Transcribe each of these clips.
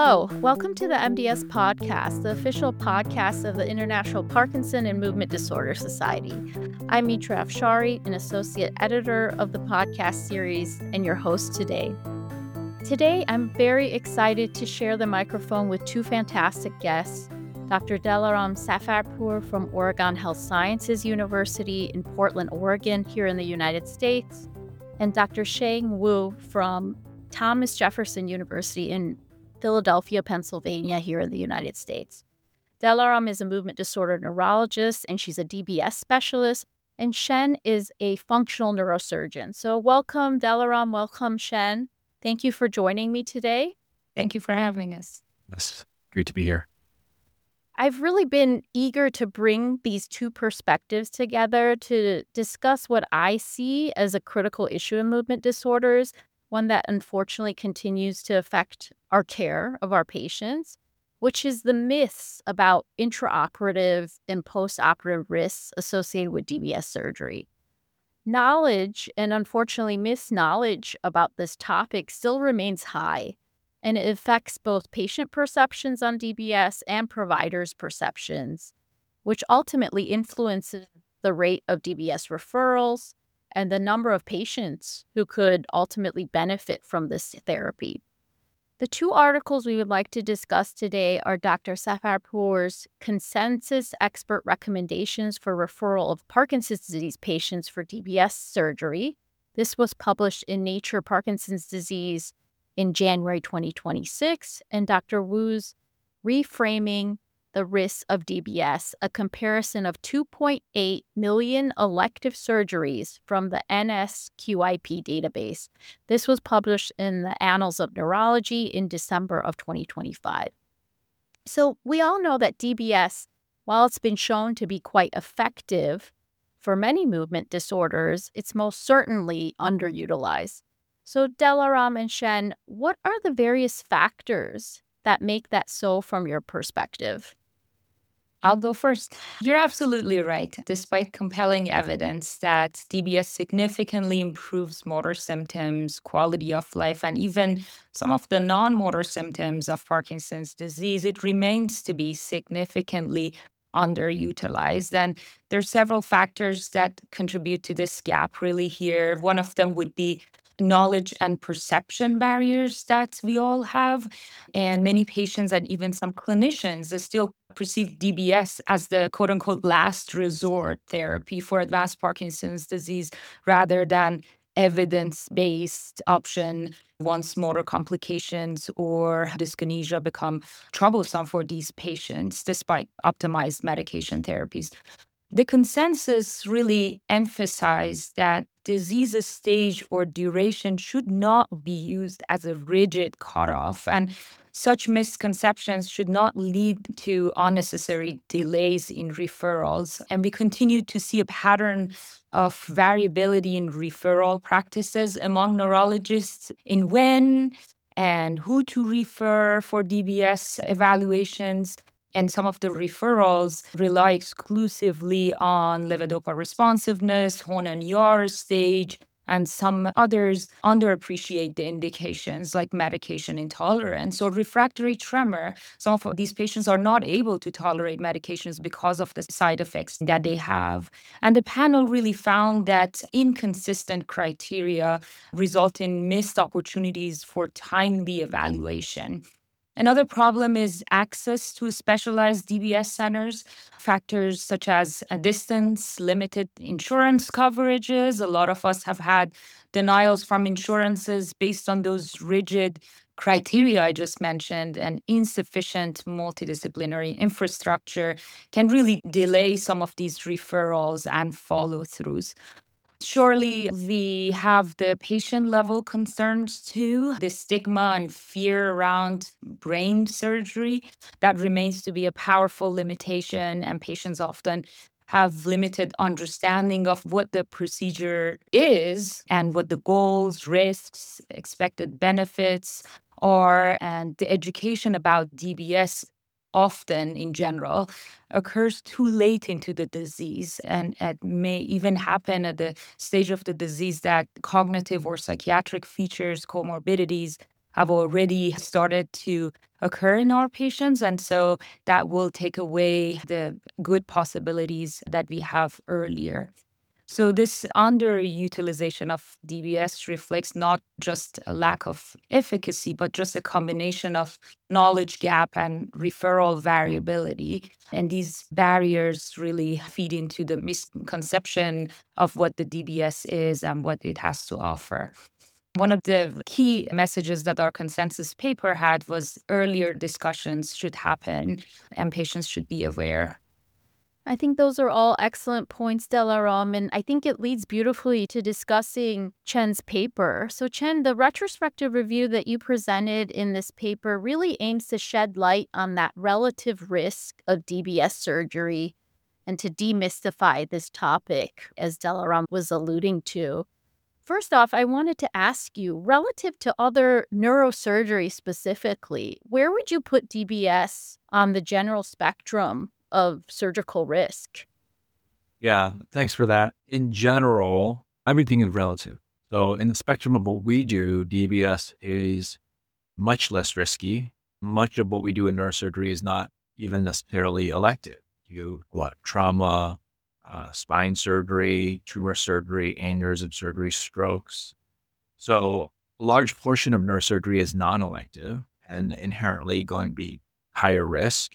Hello, welcome to the MDS Podcast, the official podcast of the International Parkinson and Movement Disorder Society. I'm Mitra Afshari, an associate editor of the podcast series and your host today. Today, I'm very excited to share the microphone with two fantastic guests, Dr. Delaram Safarpour from Oregon Health Sciences University in Portland, Oregon, here in the United States, and Dr. Sheng Wu from Thomas Jefferson University in Philadelphia, Pennsylvania, here in the United States. Delaram is a movement disorder neurologist, and she's a DBS specialist, and Shen is a functional neurosurgeon. So welcome, Delaram. Welcome, Shen. Thank you for joining me today. Thank you for having us. It's great to be here. I've really been eager to bring these two perspectives together to discuss what I see as a critical issue in movement disorders, one that unfortunately continues to affect our care of our patients, which is the myths about intraoperative and postoperative risks associated with DBS surgery. Knowledge, and unfortunately misknowledge about this topic, still remains high, and it affects both patient perceptions on DBS and providers' perceptions, which ultimately influences the rate of DBS referrals and the number of patients who could ultimately benefit from this therapy. The two articles we would like to discuss today are Dr. Safarpour's consensus expert recommendations for referral of Parkinson's disease patients for DBS surgery. This was published in Nature Parkinson's Disease in January 2026, and Dr. Wu's Reframing the Risks of DBS, a comparison of 2.8 million elective surgeries from the NSQIP database. This was published in the Annals of Neurology in December of 2025. So we all know that DBS, while it's been shown to be quite effective for many movement disorders, it's most certainly underutilized. So Delaram and Shen, what are the various factors that make that so from your perspective? I'll go first. You're absolutely right. Despite compelling evidence that DBS significantly improves motor symptoms, quality of life, and even some of the non-motor symptoms of Parkinson's disease, it remains to be significantly underutilized. And there are several factors that contribute to this gap really here. One of them would be knowledge and perception barriers that we all have. And many patients and even some clinicians still perceive DBS as the quote unquote last resort therapy for advanced Parkinson's disease rather than evidence-based option once motor complications or dyskinesia become troublesome for these patients despite optimized medication therapies. The consensus really emphasized that disease stage or duration should not be used as a rigid cutoff, and such misconceptions should not lead to unnecessary delays in referrals. And we continue to see a pattern of variability in referral practices among neurologists in when and who to refer for DBS evaluations. And some of the referrals rely exclusively on levodopa responsiveness, Hoehn and Yahr stage, and some others underappreciate the indications like medication intolerance or refractory tremor. Some of these patients are not able to tolerate medications because of the side effects that they have. And the panel really found that inconsistent criteria result in missed opportunities for timely evaluation. Another problem is access to specialized DBS centers. Factors such as distance, limited insurance coverages. A lot of us have had denials from insurances based on those rigid criteria I just mentioned, and insufficient multidisciplinary infrastructure can really delay some of these referrals and follow-throughs. Surely we have the patient level concerns too, the stigma and fear around brain surgery. That remains to be a powerful limitation, and patients often have limited understanding of what the procedure is and what the goals, risks, expected benefits are, and the education about DBS often in general occurs too late into the disease, and it may even happen at the stage of the disease that cognitive or psychiatric features, comorbidities have already started to occur in our patients. And so that will take away the good possibilities that we have earlier. So this underutilization of DBS reflects not just a lack of efficacy, but just a combination of knowledge gap and referral variability. And these barriers really feed into the misconception of what the DBS is and what it has to offer. One of the key messages that our consensus paper had was earlier discussions should happen and patients should be aware. I think those are all excellent points, Delaram, and I think it leads beautifully to discussing Chen's paper. So Chen, the retrospective review that you presented in this paper really aims to shed light on that relative risk of DBS surgery and to demystify this topic, as Delaram was alluding to. First off, I wanted to ask you, relative to other neurosurgery specifically, where would you put DBS on the general spectrum of surgical risk? Yeah, thanks for that. In general, everything is relative. So in the spectrum of what we do, DBS is much less risky. Much of what we do in neurosurgery is not even necessarily elective. You what trauma, spine surgery, tumor surgery, aneurysm surgery, strokes. So a large portion of neurosurgery is non-elective and inherently going to be higher risk.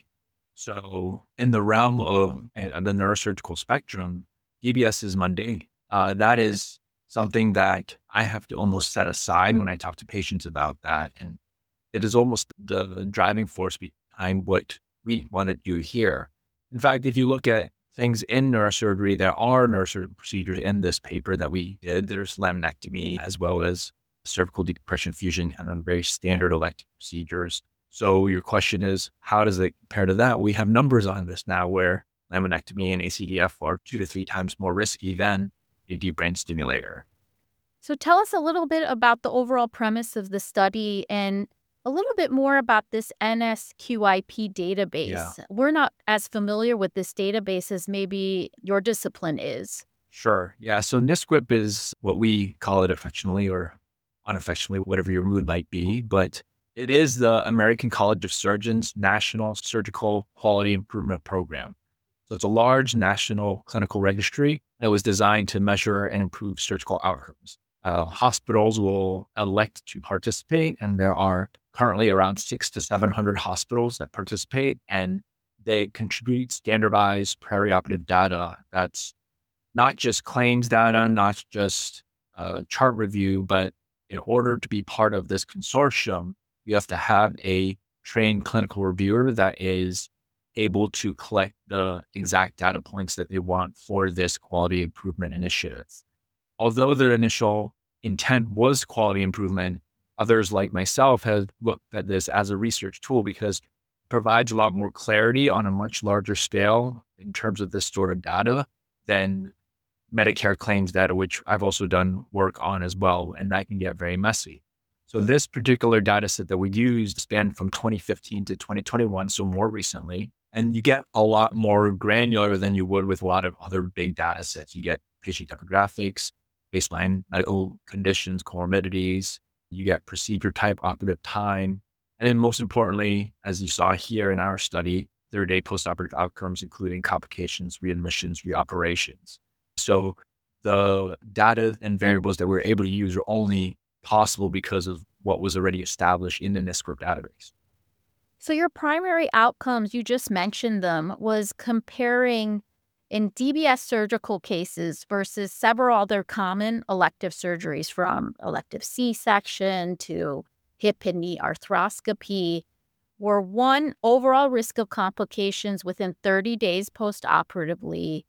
So in the realm of the neurosurgical spectrum, DBS is mundane. That is something that I have to almost set aside when I talk to patients about that. And it is almost the driving force behind what we want to do here. In fact, if you look at things in neurosurgery, there are neurosurgical procedures in this paper that we did. There's laminectomy as well as cervical decompression fusion and very standard elective procedures. So your question is, how does it compare to that? We have numbers on this now where laminectomy and ACDF are 2 to 3 times more risky than a deep brain stimulator. So tell us a little bit about the overall premise of the study and a little bit more about this NSQIP database. Yeah. We're not as familiar with this database as maybe your discipline is. Sure. Yeah. So NSQIP is what we call it affectionately or unaffectionately, whatever your mood might be. But it is the American College of Surgeons National Surgical Quality Improvement Program. So it's a large national clinical registry that was designed to measure and improve surgical outcomes. Hospitals will elect to participate, and there are currently around 600 to 700 hospitals that participate, and they contribute standardized perioperative data. That's not just claims data, not just chart review, but in order to be part of this consortium, you have to have a trained clinical reviewer that is able to collect the exact data points that they want for this quality improvement initiative. Although their initial intent was quality improvement, others like myself have looked at this as a research tool because it provides a lot more clarity on a much larger scale in terms of this sort of data than Medicare claims data, which I've also done work on as well, and that can get very messy. So this particular data set that we used spanned from 2015 to 2021, so more recently, and you get a lot more granular than you would with a lot of other big data sets. You get patient demographics, baseline medical conditions, comorbidities, you get procedure type, operative time, and then most importantly, as you saw here in our study, 30-day postoperative outcomes, including complications, readmissions, reoperations. So the data and variables that we're able to use are only possible because of what was already established in the NSQIP database. So your primary outcomes, you just mentioned them, was comparing in DBS surgical cases versus several other common elective surgeries, from elective C-section to hip and knee arthroscopy, were 1, overall risk of complications within 30 days postoperatively,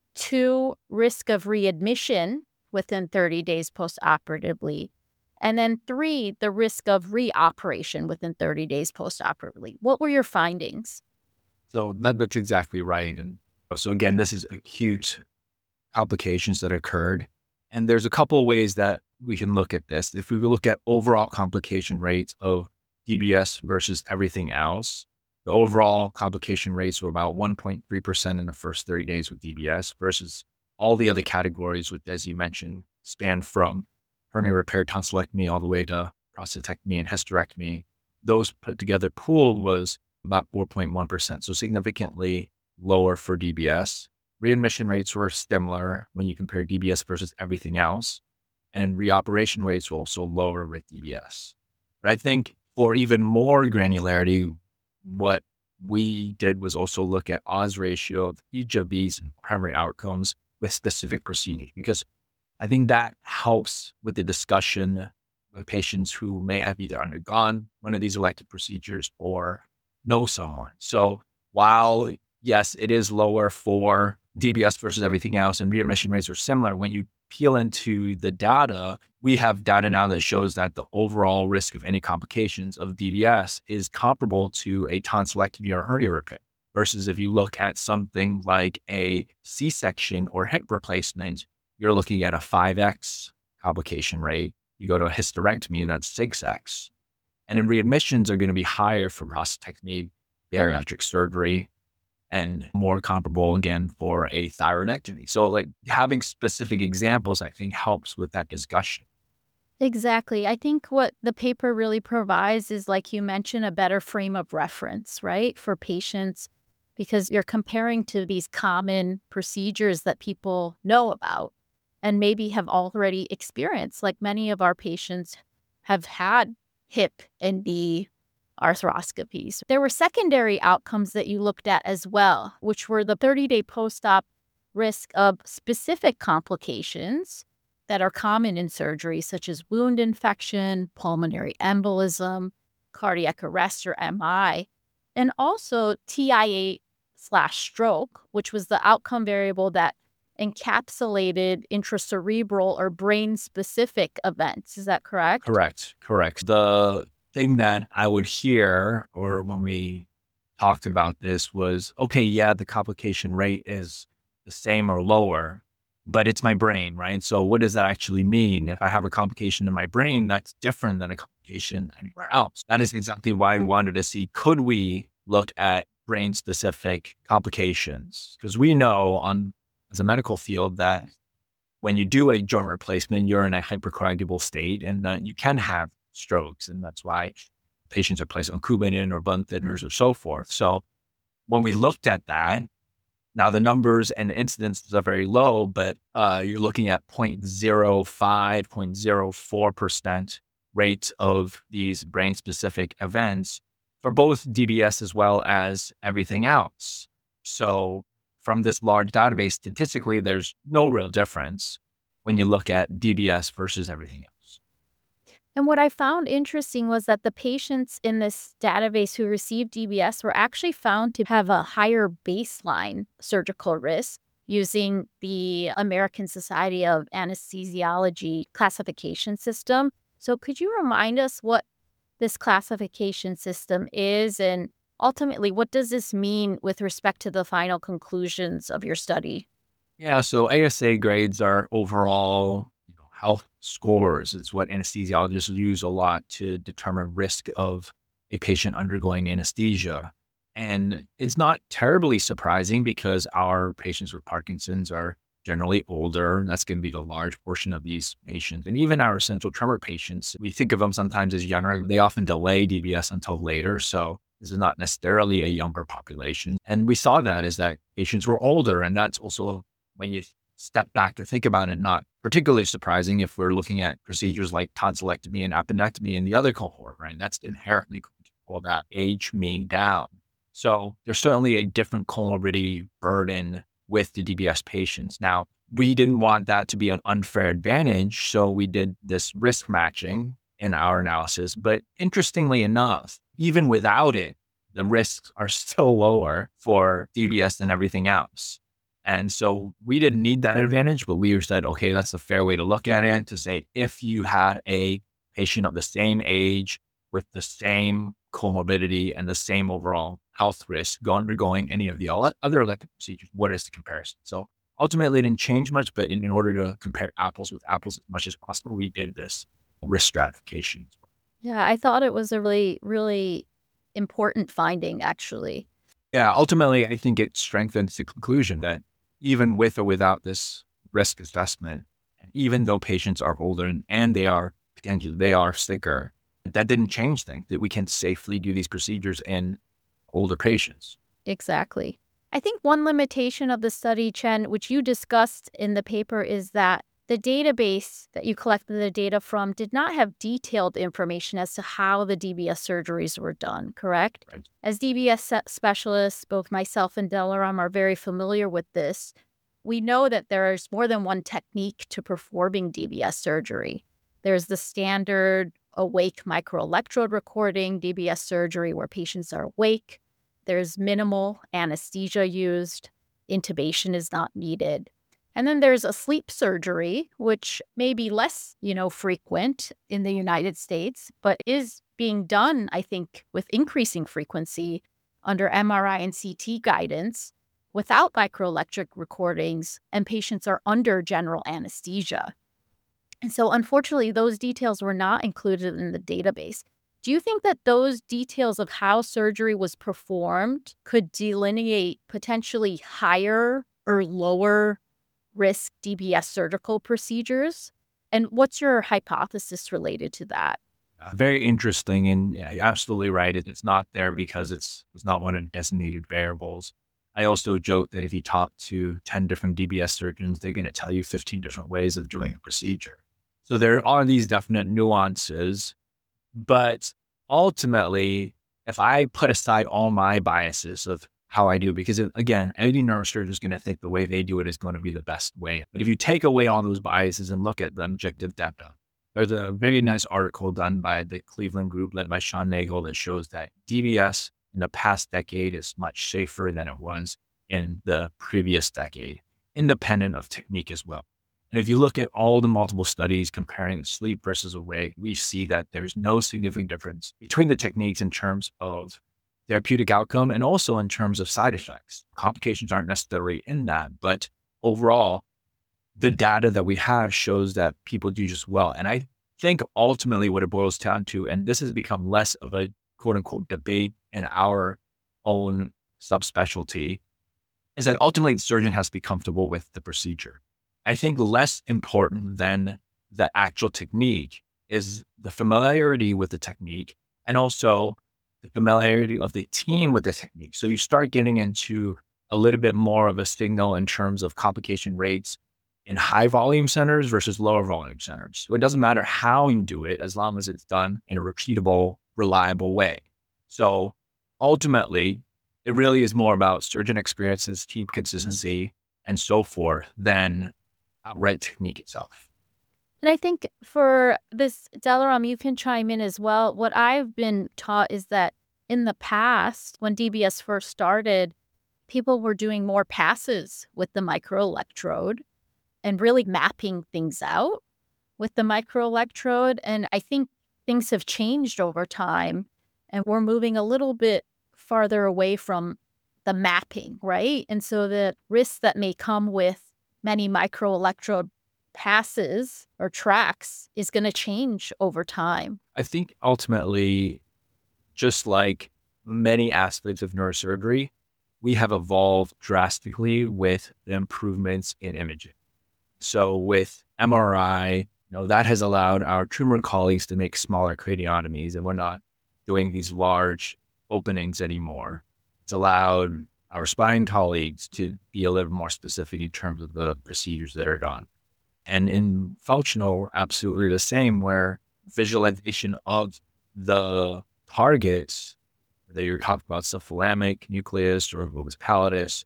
2, risk of readmission within 30 days postoperatively, and then 3, the risk of reoperation within 30 days postoperatively. What were your findings? So that's exactly right. And so again, this is acute complications that occurred. And there's a couple of ways that we can look at this. If we look at overall complication rates of DBS versus everything else, the overall complication rates were about 1.3% in the first 30 days with DBS versus all the other categories, which, as you mentioned, span from hernia repair, tonsillectomy, all the way to prostatectomy and hysterectomy, those put together pool was about 4.1%. So significantly lower for DBS. Readmission rates were similar when you compare DBS versus everything else. And reoperation rates were also lower with DBS. But I think for even more granularity, what we did was also look at odds ratio of each of these primary outcomes with specific procedures, because I think that helps with the discussion with patients who may have either undergone one of these elective procedures or know someone. So while, yes, it is lower for DBS versus everything else and readmission rates are similar, when you peel into the data, we have data now that shows that the overall risk of any complications of DBS is comparable to a tonsillectomy or hernia repair. Versus if you look at something like a C-section or hip replacement, you're looking at a 5x complication rate. You go to a hysterectomy, that's 6x. And then readmissions are going to be higher for prostatectomy, bariatric surgery, and more comparable again for a thyroidectomy. So like having specific examples, I think helps with that discussion. Exactly. I think what the paper really provides is, like you mentioned, a better frame of reference, right, for patients, because you're comparing to these common procedures that people know about and maybe have already experienced. Like many of our patients have had hip and knee arthroscopies. There were secondary outcomes that you looked at as well, which were the 30-day post-op risk of specific complications that are common in surgery, such as wound infection, pulmonary embolism, cardiac arrest or MI, and also TIA/stroke, which was the outcome variable that encapsulated intracerebral or brain-specific events. Is that correct? Correct. The thing that I would hear, or when we talked about this, was, okay, yeah, the complication rate is the same or lower, but it's my brain, right? So what does that actually mean? If I have a complication in my brain, that's different than a complication anywhere else. That is exactly why we wanted to see, could we look at brain-specific complications? Because we know as a medical field that when you do a joint replacement, you're in a hypercoagulable state and you can have strokes. And that's why patients are placed on Coumadin or bone thickeners or so forth. So when we looked at that, now the numbers and the incidences are very low, but you're looking at 0.05, 0.04% rates of these brain-specific events for both DBS as well as everything else. So from this large database, statistically, there's no real difference when you look at DBS versus everything else. And what I found interesting was that the patients in this database who received DBS were actually found to have a higher baseline surgical risk using the American Society of Anesthesiology classification system. So could you remind us what this classification system is, and ultimately, what does this mean with respect to the final conclusions of your study? Yeah, so ASA grades are overall health scores. It's what anesthesiologists use a lot to determine risk of a patient undergoing anesthesia. And it's not terribly surprising because our patients with Parkinson's are generally older. That's going to be the large portion of these patients. And even our essential tremor patients, we think of them sometimes as younger. They often delay DBS until later. So this is not necessarily a younger population. And we saw that is that patients were older. And that's also, when you step back to think about it, not particularly surprising if we're looking at procedures like tonsillectomy and appendectomy in the other cohort, right? That's inherently going to pull that age mean down. So there's certainly a different comorbidity burden with the DBS patients. Now, we didn't want that to be an unfair advantage, so we did this risk matching in our analysis. But interestingly enough, even without it, the risks are still lower for DBS than everything else. And so we didn't need that advantage, but we said, okay, that's a fair way to look at it, to say, if you had a patient of the same age with the same comorbidity and the same overall health risk undergoing any of the other elective procedures, what is the comparison? So ultimately, it didn't change much, but in order to compare apples with apples as much as possible, we did this risk stratification. Yeah, I thought it was a really, really important finding, actually. Yeah, ultimately, I think it strengthens the conclusion that even with or without this risk assessment, even though patients are older and they are sicker, that didn't change things, that we can safely do these procedures in older patients. Exactly. I think one limitation of the study, Chen, which you discussed in the paper, is that the database that you collected the data from did not have detailed information as to how the DBS surgeries were done, correct? Right. As DBS specialists, both myself and Delaram are very familiar with this. We know that there is more than one technique to performing DBS surgery. There's the standard awake microelectrode recording DBS surgery where patients are awake. There's minimal anesthesia used. Intubation is not needed. And then there's a sleep surgery, which may be less, frequent in the United States, but is being done, I think, with increasing frequency under MRI and CT guidance without microelectric recordings, and patients are under general anesthesia. And so, unfortunately, those details were not included in the database. Do you think that those details of how surgery was performed could delineate potentially higher or lower risk DBS surgical procedures? And what's your hypothesis related to that? Very interesting. And yeah, you're absolutely right. It's not there because it's not one of the designated variables. I also joke that if you talk to 10 different DBS surgeons, they're going to tell you 15 different ways of doing a procedure. So there are these definite nuances, but ultimately, if I put aside all my biases of how I do, because again, any neurosurgeon is going to think the way they do it is going to be the best way. But if you take away all those biases and look at the objective data, there's a very nice article done by the Cleveland group led by Sean Nagel that shows that DBS in the past decade is much safer than it was in the previous decade, independent of technique as well. And if you look at all the multiple studies comparing sleep versus awake, we see that there's no significant difference between the techniques in terms of therapeutic outcome and also in terms of side effects. Complications aren't necessarily in that, but overall, the data that we have shows that people do just well. And I think ultimately what it boils down to, and this has become less of a quote unquote debate in our own subspecialty, is that ultimately the surgeon has to be comfortable with the procedure. I think less important than the actual technique is the familiarity with the technique and also the familiarity of the team with the technique. So you start getting into a little bit more of a signal in terms of complication rates in high volume centers versus lower volume centers. So it doesn't matter how you do it as long as it's done in a repeatable, reliable way. So ultimately, it really is more about surgeon experiences, team consistency, and so forth than outright technique itself. And I think for this, Delaram, you can chime in as well. What I've been taught is that in the past, when DBS first started, people were doing more passes with the microelectrode and really mapping things out with the microelectrode. And I think things have changed over time, and we're moving a little bit farther away from the mapping, right? And so the risks that may come with many microelectrode passes or tracks is going to change over time. I think ultimately, just like many aspects of neurosurgery, we have evolved drastically with the improvements in imaging. So with MRI, that has allowed our tumor colleagues to make smaller craniotomies, and we're not doing these large openings anymore. It's allowed our spine colleagues to be a little more specific in terms of the procedures that are done. And in functional, absolutely the same, where visualization of the targets that you're talking about, subthalamic nucleus or lobus pallidus,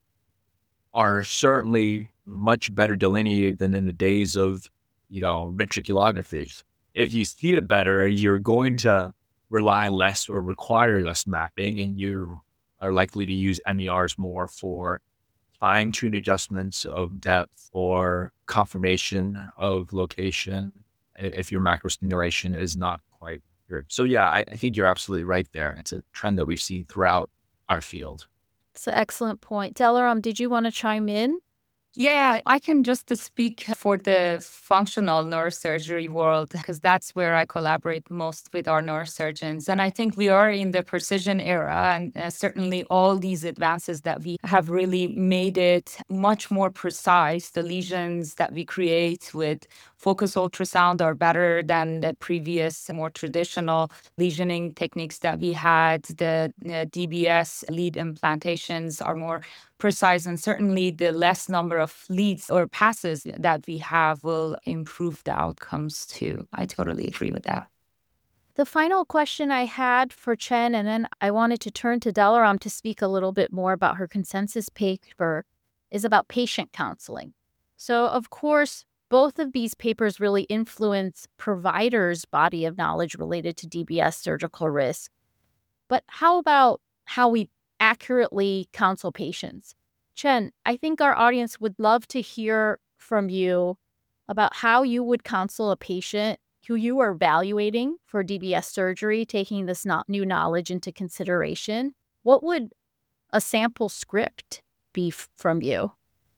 are certainly much better delineated than in the days of, ventriculography. If you see it better, you're going to rely less or require less mapping, and you are likely to use MERs more for fine-tuned adjustments of depth or confirmation of location if your macro stimulation is not quite good. So yeah, I think you're absolutely right there. It's a trend that we've seen throughout our field. It's an excellent point. Delaram, did you want to chime in? Yeah, I can just speak for the functional neurosurgery world because that's where I collaborate most with our neurosurgeons. And I think we are in the precision era, and certainly all these advances that we have really made it much more precise. The lesions that we create with focus ultrasound are better than the previous more traditional lesioning techniques that we had. The DBS lead implantations are more precise, and certainly the less number of leads or passes that we have will improve the outcomes too. I totally agree with that. The final question I had for Chen, and then I wanted to turn to Delaram to speak a little bit more about her consensus paper, is about patient counseling. So, of course, both of these papers really influence providers' body of knowledge related to DBS surgical risk. But how about how we accurately counsel patients? Chen, I think our audience would love to hear from you about how you would counsel a patient who you are evaluating for DBS surgery, taking this new knowledge into consideration. What would a sample script be from you?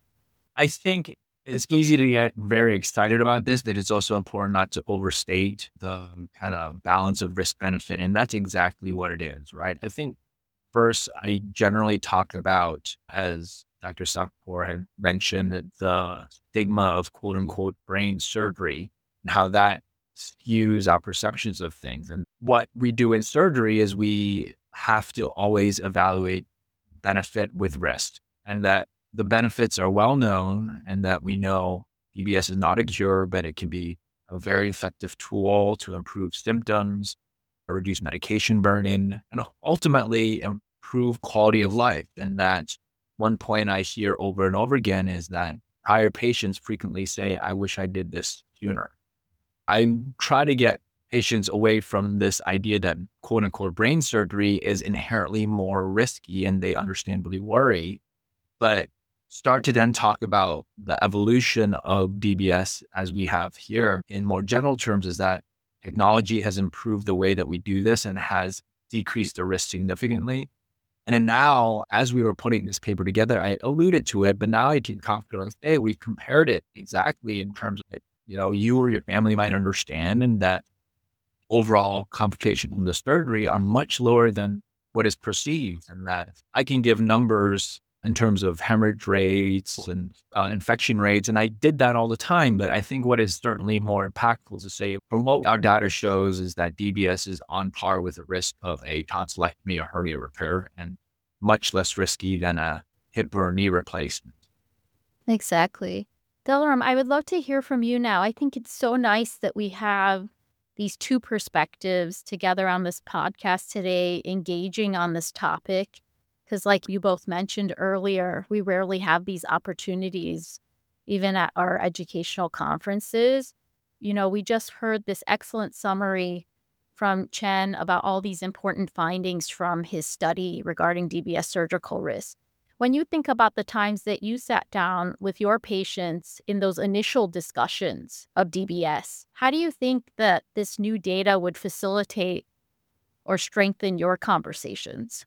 I think it's easy to get very excited about this, but it's also important not to overstate the kind of balance of risk benefit. And that's exactly what it is, right? I think first, I generally talk about, as Dr. Sakpour had mentioned, the stigma of quote unquote brain surgery and how that skews our perceptions of things. And what we do in surgery is we have to always evaluate benefit with risk, and that the benefits are well known, and that we know DBS is not a cure, but it can be a very effective tool to improve symptoms, reduce medication burden, and ultimately improve quality of life. And that one point I hear over and over again is that prior patients frequently say, I wish I did this sooner. I try to get patients away from this idea that quote unquote brain surgery is inherently more risky, and they understandably worry, but start to then talk about the evolution of DBS as we have here in more general terms, is that technology has improved the way that we do this and has decreased the risk significantly. And then now, as we were putting this paper together, I alluded to it, but now I can confidently say we compared it exactly in terms of, you or your family might understand, and that overall complications from the surgery are much lower than what is perceived. And that I can give numbers in terms of hemorrhage rates and infection rates. And I did that all the time. But I think what is certainly more impactful to say from what our data shows is that DBS is on par with the risk of a tonsillectomy or hernia repair, and much less risky than a hip or knee replacement. Exactly. Delaram, I would love to hear from you now. I think it's so nice that we have these two perspectives together on this podcast today, engaging on this topic. Because like you both mentioned earlier, we rarely have these opportunities, even at our educational conferences. We just heard this excellent summary from Chen about all these important findings from his study regarding DBS surgical risk. When you think about the times that you sat down with your patients in those initial discussions of DBS, how do you think that this new data would facilitate or strengthen your conversations?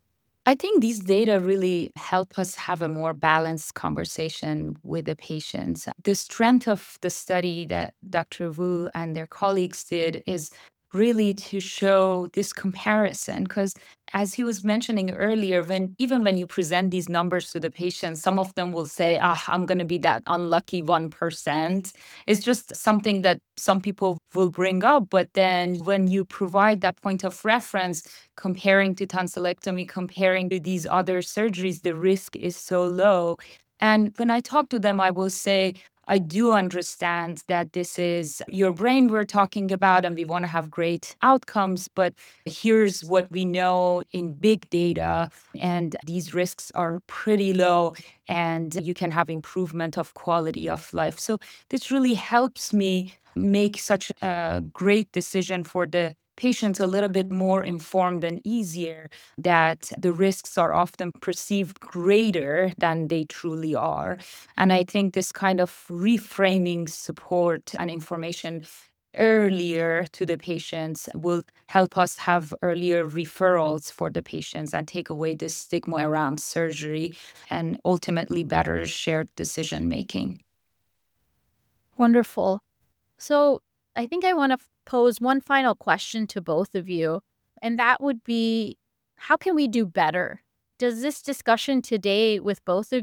I think these data really help us have a more balanced conversation with the patients. The strength of the study that Dr. Wu and their colleagues did is really to show this comparison, because as he was mentioning earlier, even when you present these numbers to the patients, some of them will say, I'm going to be that unlucky 1%. It's just something that some people will bring up. But then when you provide that point of reference, comparing to tonsillectomy, comparing to these other surgeries, the risk is so low. And when I talk to them, I will say, I do understand that this is your brain we're talking about, and we want to have great outcomes, but here's what we know in big data, and these risks are pretty low, and you can have improvement of quality of life. So this really helps me make such a great decision for the patients, a little bit more informed and easier, that the risks are often perceived greater than they truly are. And I think this kind of reframing support and information earlier to the patients will help us have earlier referrals for the patients and take away the stigma around surgery, and ultimately better shared decision making. Wonderful. So I think I want to pose one final question to both of you, and that would be, how can we do better? Does this discussion today with both of you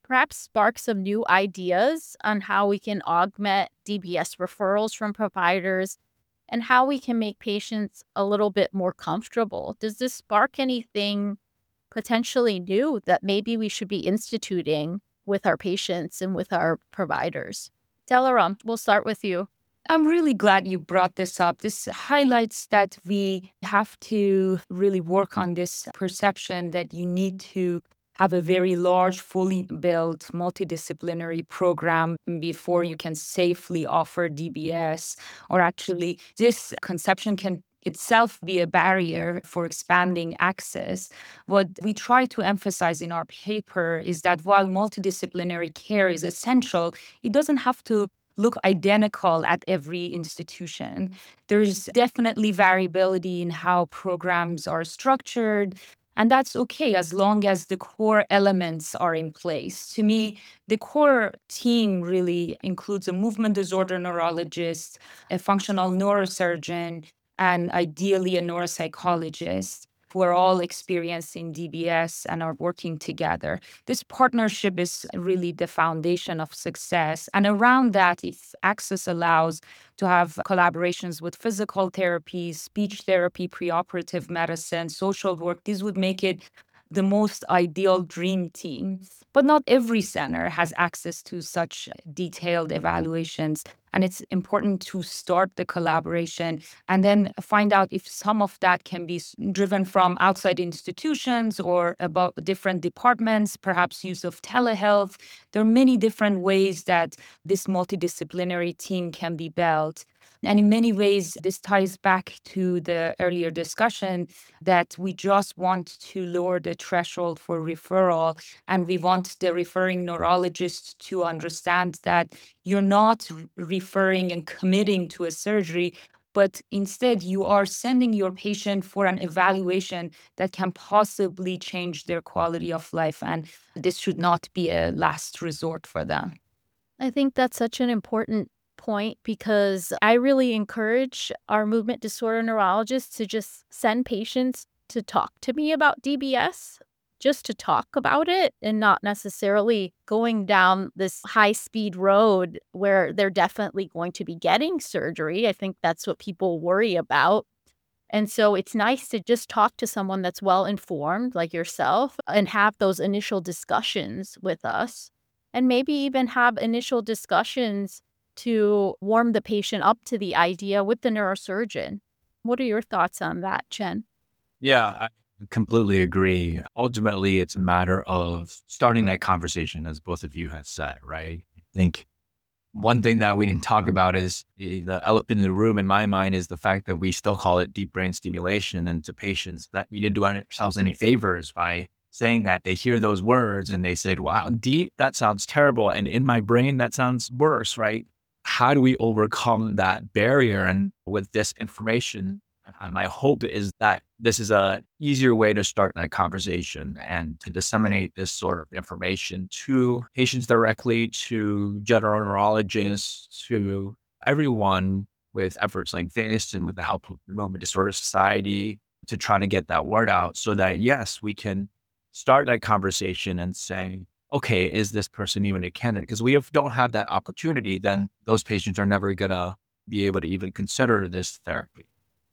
perhaps spark some new ideas on how we can augment DBS referrals from providers and how we can make patients a little bit more comfortable. Does this spark anything potentially new that maybe we should be instituting with our patients and with our providers? Delaram, we'll start with you. I'm really glad you brought this up. This highlights that we have to really work on this perception that you need to have a very large, fully built, multidisciplinary program before you can safely offer DBS. Or actually, this conception can itself be a barrier for expanding access. What we try to emphasize in our paper is that while multidisciplinary care is essential, it doesn't have to look identical at every institution. There's definitely variability in how programs are structured, and that's okay as long as the core elements are in place. To me, the core team really includes a movement disorder neurologist, a functional neurosurgeon, and ideally a neuropsychologist who are all experienced in DBS and are working together. This partnership is really the foundation of success. And around that, if access allows to have collaborations with physical therapy, speech therapy, preoperative medicine, social work, this would make it the most ideal dream team. But not every center has access to such detailed evaluations. And it's important to start the collaboration and then find out if some of that can be driven from outside institutions or about different departments, perhaps use of telehealth. There are many different ways that this multidisciplinary team can be built. And in many ways, this ties back to the earlier discussion that we just want to lower the threshold for referral. And we want the referring neurologist to understand that you're not referring and committing to a surgery, but instead you are sending your patient for an evaluation that can possibly change their quality of life. And this should not be a last resort for them. I think that's such an important point because I really encourage our movement disorder neurologists to just send patients to talk to me about DBS, just to talk about it and not necessarily going down this high-speed road where they're definitely going to be getting surgery. I think that's what people worry about. And so it's nice to just talk to someone that's well-informed like yourself and have those initial discussions with us and maybe even have initial discussions to warm the patient up to the idea with the neurosurgeon. What are your thoughts on that, Chen? Yeah, I completely agree. Ultimately, it's a matter of starting that conversation, as both of you have said, right? I think one thing that we didn't talk about is the elephant in the room in my mind is the fact that we still call it deep brain stimulation. And to patients, that we didn't do ourselves any favors by saying that. They hear those words and they say, wow, deep, that sounds terrible. And in my brain, that sounds worse, right? How do we overcome that barrier? And with this information, my hope is that this is a easier way to start that conversation and to disseminate this sort of information to patients directly, to general neurologists, to everyone with efforts like this and with the help of the Movement Disorder Society to try to get that word out so that, yes, we can start that conversation and say, okay, is this person even a candidate? Because we don't have that opportunity, then those patients are never going to be able to even consider this therapy.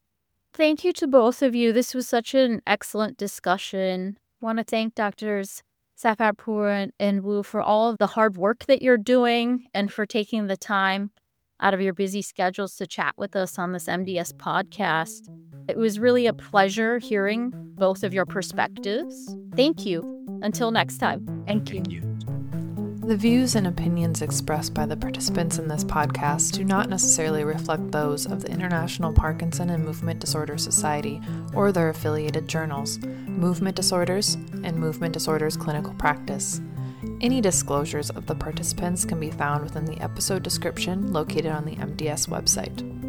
Thank you to both of you. This was such an excellent discussion. I want to thank Doctors Safarpour and Wu for all of the hard work that you're doing and for taking the time out of your busy schedules to chat with us on this MDS podcast. It was really a pleasure hearing both of your perspectives. Thank you. Until next time. Thank you. The views and opinions expressed by the participants in this podcast do not necessarily reflect those of the International Parkinson and Movement Disorder Society or their affiliated journals, Movement Disorders and Movement Disorders Clinical Practice. Any disclosures of the participants can be found within the episode description located on the MDS website.